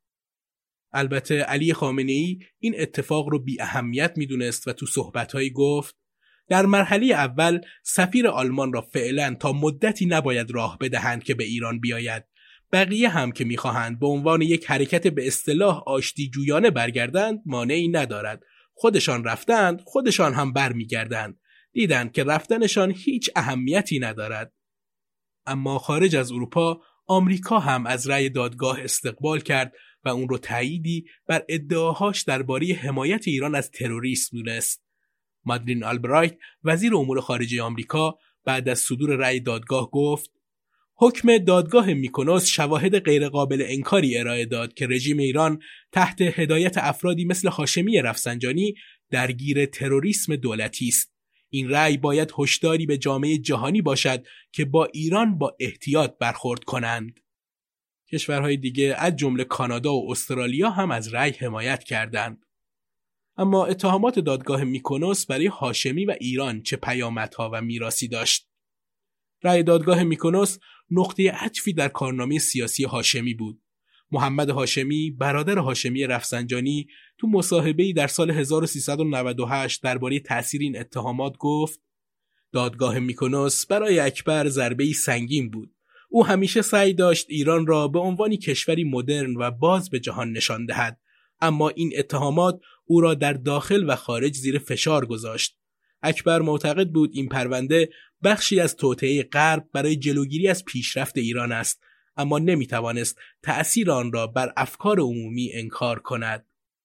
البته علی خامنه‌ای این اتفاق رو بی اهمیت میدونست و تو صحبت‌هایی گفت: در مرحله اول سفیر آلمان را فعلا تا مدتی نباید راه بدهند که به ایران بیاید. بقیه هم که میخواهند به عنوان یک حرکت به اصطلاح آشتی جویانه برگردند مانعی ندارد. خودشان رفتند، خودشان هم برمیگردند. دیدند که رفتنشان هیچ اهمیتی ندارد. اما خارج از اروپا، آمریکا هم از رأی دادگاه استقبال کرد و اون رو تأییدی بر ادعاهاش درباره حمایت ایران از تروریسم دونست. مادلین آلبرایت، وزیر امور خارجه آمریکا، بعد از صدور رأی دادگاه گفت: حکم دادگاه میکنوس شواهد غیرقابل انکاری ارائه داد که رژیم ایران تحت هدایت افرادی مثل هاشمی رفسنجانی درگیر تروریسم دولتی است. این رأی باید هشداری به جامعه جهانی باشد که با ایران با احتیاط برخورد کنند. کشورهای دیگه از جمله کانادا و استرالیا هم از رأی حمایت کردند. اما اتهامات دادگاه میکنوس برای هاشمی و ایران چه پیامدها و میراثی داشت؟ رأی دادگاه میکنوس نقطه عطفی در کارنامه سیاسی هاشمی بود. محمد هاشمی، برادر هاشمی رفسنجانی، تو مصاحبه‌ای در سال هزار و سیصد و نود و هشت درباره تأثیر این اتهامات گفت: دادگاه میکنوس برای اکبر ضربه‌ای سنگین بود. او همیشه سعی داشت ایران را به عنوان کشوری مدرن و باز به جهان نشان دهد، اما این اتهامات او را در داخل و خارج زیر فشار گذاشت. اکبر معتقد بود این پرونده بخشی از توطئه غرب برای جلوگیری از پیشرفت ایران است، اما نمیتوانست تأثیر آن را بر افکار عمومی انکار کند.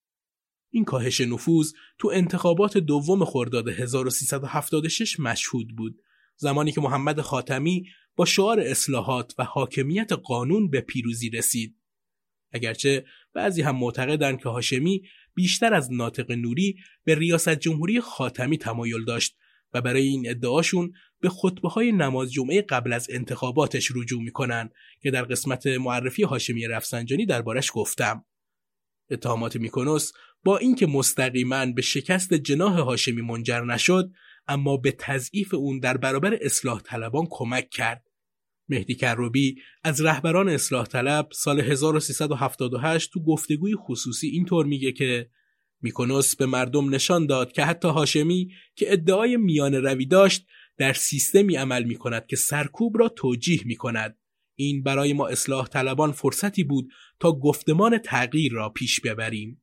این کاهش نفوذ تو انتخابات دوم خرداد هزار و سیصد و هفتاد و شش مشهود بود، زمانی که محمد خاتمی با شعار اصلاحات و حاکمیت قانون به پیروزی رسید. اگرچه بعضی هم معتقدند که هاشمی بیشتر از ناطق نوری به ریاست جمهوری خاتمی تمایل داشت و برای این ادعاشون به خطبه‌های نماز جمعه قبل از انتخاباتش رجوع می‌کنن که در قسمت معرفی هاشمی رفسنجانی دربارش گفتم. اتهامات میکنوس با اینکه مستقیما به شکست جناح هاشمی منجر نشد، اما به تضعیف اون در برابر اصلاح طلبان کمک کرد. مهدی کروبی از رهبران اصلاح طلب سال هزار و سیصد و هفتاد و هشت تو گفتگوی خصوصی اینطور میگه که میکنوس به مردم نشان داد که حتی هاشمی که ادعای میان روی داشت در سیستمی عمل میکند که سرکوب را توجیه میکند. این برای ما اصلاح طلبان فرصتی بود تا گفتمان تغییر را پیش ببریم.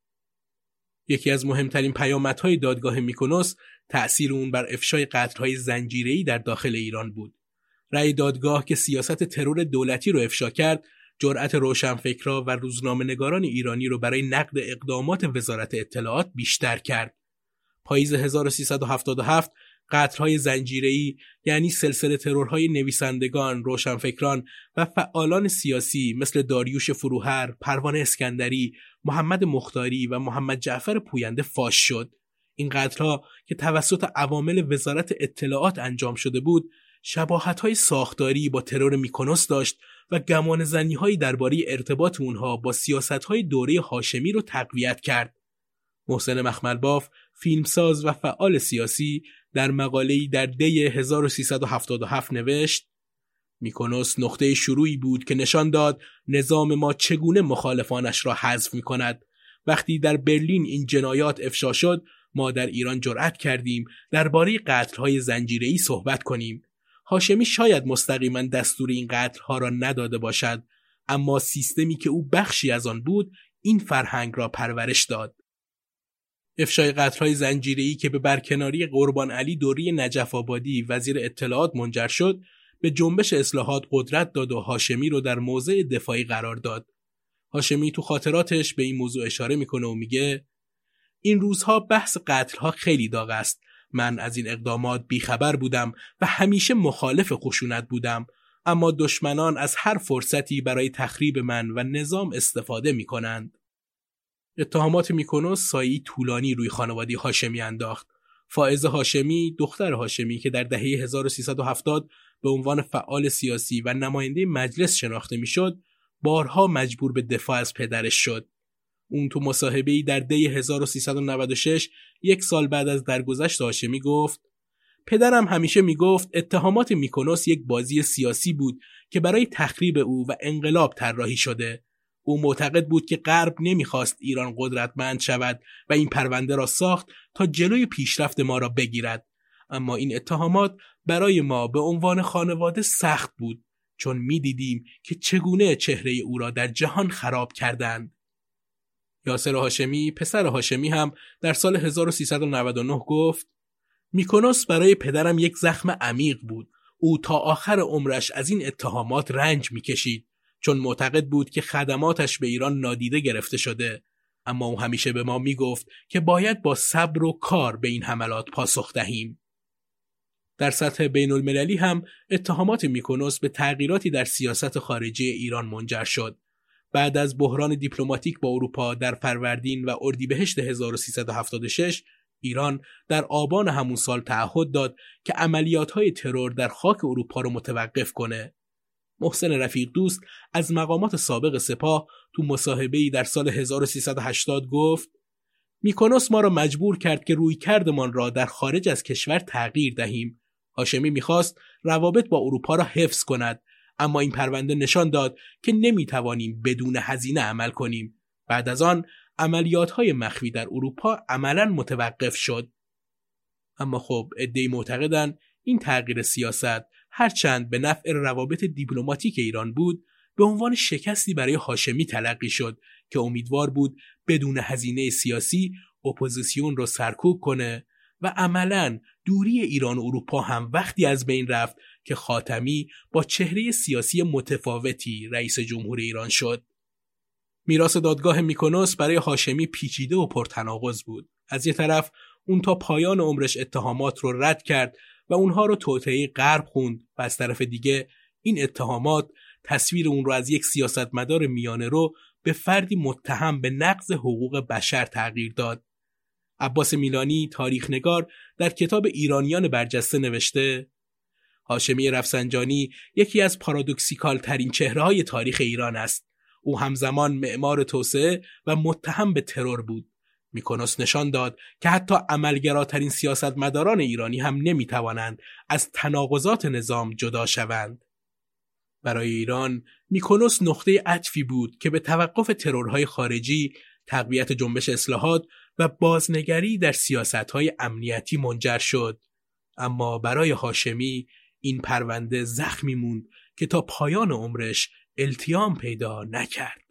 یکی از مهمترین پیامدهای دادگاه میکنوس تأثیر اون بر افشای قتل‌های زنجیره‌ای در داخل ایران بود. رأی دادگاه که سیاست ترور دولتی رو افشا کرد، جرأت روشنفکرها و روزنامه‌نگاران ایرانی رو برای نقد اقدامات وزارت اطلاعات بیشتر کرد. پاییز هزار و سیصد و هفتاد و هفت قتل‌های زنجیره‌ای، یعنی سلسله ترورهای نویسندگان، روشنفکران و فعالان سیاسی مثل داریوش فروهر، پروانه اسکندری، محمد مختاری و محمد جعفر پوینده فاش شد. این قتل‌ها که توسط عوامل وزارت اطلاعات انجام شده بود، شباهت‌های ساختاری با ترور میکنوس داشت و گمانه‌زنی‌هایی درباره ارتباط اونها با سیاست‌های دوره هاشمی رو تقویت کرد. محسن مخملباف، فیلمساز و فعال سیاسی، در مقاله‌ای در دی هزار و سیصد و هفتاد و هفت نوشت: میکنوس نقطه شروعی بود که نشان داد نظام ما چگونه مخالفانش را حذف می‌کند. وقتی در برلین این جنایات افشا شد، ما در ایران جرأت کردیم درباره قتل‌های زنجیره‌ای صحبت کنیم. هاشمی شاید مستقیما دستور این قتل‌ها را نداده باشد، اما سیستمی که او بخشی از آن بود این فرهنگ را پرورش داد. افشای قتل‌های زنجیره‌ای که به برکناری قربان علی دوری نجف آبادی وزیر اطلاعات منجر شد، به جنبش اصلاحات قدرت داد و هاشمی رو در موضع دفاعی قرار داد. هاشمی تو خاطراتش به این موضوع اشاره میکنه و میگه: این روزها بحث قتل‌ها خیلی داغ است. من از این اقدامات بیخبر بودم و همیشه مخالف خشونت بودم، اما دشمنان از هر فرصتی برای تخریب من و نظام استفاده میکنند. اتهامات میکنوس سایه‌ای طولانی روی خانواده هاشمی انداخت. فائزه هاشمی، دختر هاشمی که در دهه هزار و سیصد و هفتاد به عنوان فعال سیاسی و نماینده مجلس شناخته میشد، بارها مجبور به دفاع از پدرش شد. اون تو مصاحبه‌ای در دی هزار و سیصد و نود و شش، یک سال بعد از درگذشت هاشمی گفت: پدرم همیشه میگفت اتهامات میکنوس یک بازی سیاسی بود که برای تخریب او و انقلاب طراحی شده. او معتقد بود که غرب نمیخواست ایران قدرتمند شود و این پرونده را ساخت تا جلوی پیشرفت ما را بگیرد. اما این اتهامات برای ما به عنوان خانواده سخت بود، چون می‌دیدیم که چگونه چهره او را در جهان خراب کردند. یاسر هاشمی پسر هاشمی هم در سال هزار و سیصد و نود و نه گفت میکنوس برای پدرم یک زخم عمیق بود. او تا آخر عمرش از این اتهامات رنج میکشید چون معتقد بود که خدماتش به ایران نادیده گرفته شده، اما او همیشه به ما میگفت که باید با صبر و کار به این حملات پاسخ دهیم. در سطح بین المللی هم اتهامات میکنوس به تغییراتی در سیاست خارجی ایران منجر شد. بعد از بحران دیپلماتیک با اروپا در فروردین و اردیبهشت هزار و سیصد و هفتاد و شش، ایران در آبان همون سال تعهد داد که عملیات‌های ترور در خاک اروپا رو متوقف کنه. محسن رفیق دوست از مقامات سابق سپاه تو مصاحبه‌ای در سال هزار و سیصد و هشتاد گفت میکنوس ما را مجبور کرد که رویکردمان را در خارج از کشور تغییر دهیم. هاشمی میخواست روابط با اروپا را حفظ کند، اما این پرونده نشان داد که نمیتوانیم بدون هزینه عمل کنیم. بعد از آن عملیات‌های مخفی در اروپا عملاً متوقف شد. اما خب عده‌ای معتقدند این تغییر سیاست هرچند به نفع روابط دیپلماتیک ایران بود، به عنوان شکستی برای هاشمی تلقی شد که امیدوار بود بدون هزینه سیاسی اپوزیسیون را سرکوب کنه و عملاً دوری ایران و اروپا هم وقتی از بین رفت که خاتمی با چهره سیاسی متفاوتی رئیس جمهور ایران شد. میراث دادگاه میکنوس برای هاشمی پیچیده و پرتناقض بود. از یک طرف اون تا پایان عمرش اتهامات رو رد کرد و اونها رو توطئه غرب خوند و از طرف دیگه این اتهامات تصویر اون رو از یک سیاستمدار میانه رو به فردی متهم به نقض حقوق بشر تغییر داد. عباس میلانی تاریخنگار در کتاب ایرانیان برجسته نوشته هاشمی رفسنجانی یکی از پارادوکسیکال ترین چهره‌های تاریخ ایران است. او همزمان معمار توسعه و متهم به ترور بود. میکنوس نشان داد که حتی عملگراترین سیاستمداران ایرانی هم نمیتوانند از تناقضات نظام جدا شوند. برای ایران میکنوس نقطه عطفی بود که به توقف ترورهای خارجی، تقویت جنبش اصلاحات و بازنگری در سیاستهای امنیتی منجر شد. اما برای هاشمی این پرونده زخمی موند که تا پایان عمرش التیام پیدا نکرد.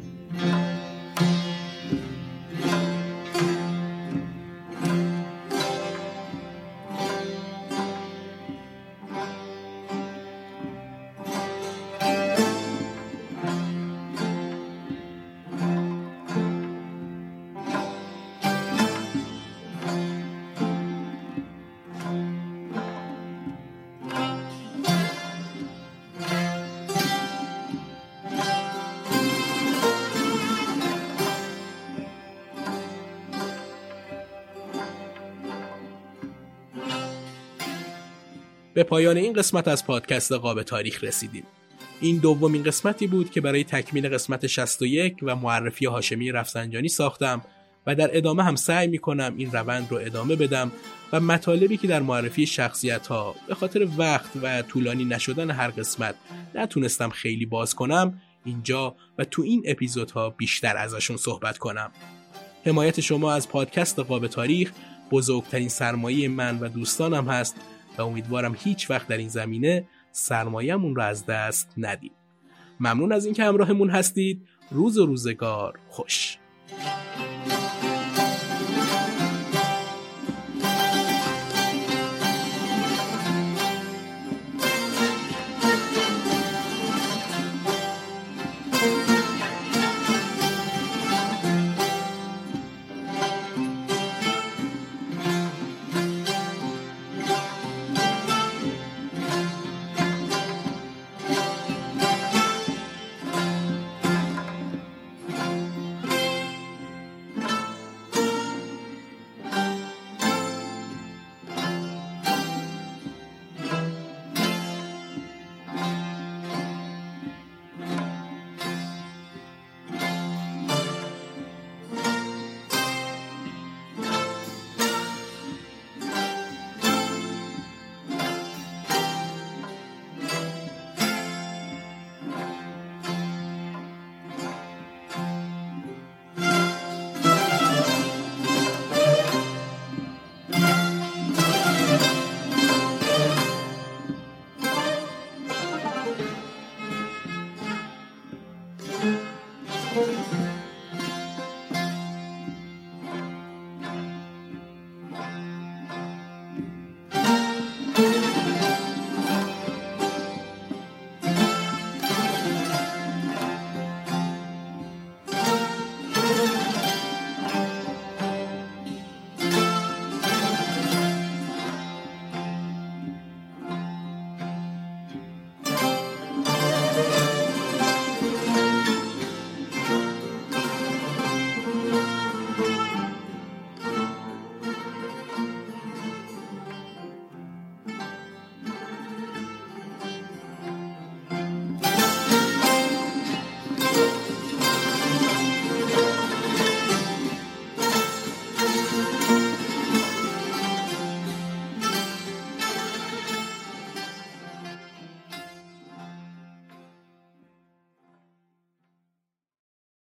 به پایان این قسمت از پادکست قاب تاریخ رسیدیم. این دومین قسمتی بود که برای تکمیل قسمت شصت و یک و معرفی هاشمی رفسنجانی ساختم و در ادامه هم سعی میکنم این روند رو ادامه بدم و مطالبی که در معرفی شخصیت‌ها به خاطر وقت و طولانی نشدن هر قسمت نتونستم خیلی باز کنم، اینجا و تو این اپیزودها بیشتر ازشون صحبت کنم. حمایت شما از پادکست قاب تاریخ بزرگترین سرمایه من و دوستانم هست و امیدوارم هیچ وقت در این زمینه سرمایه‌مون رو از دست ندیم. ممنون از اینکه همراهمون هستید. روز و روزگار خوش.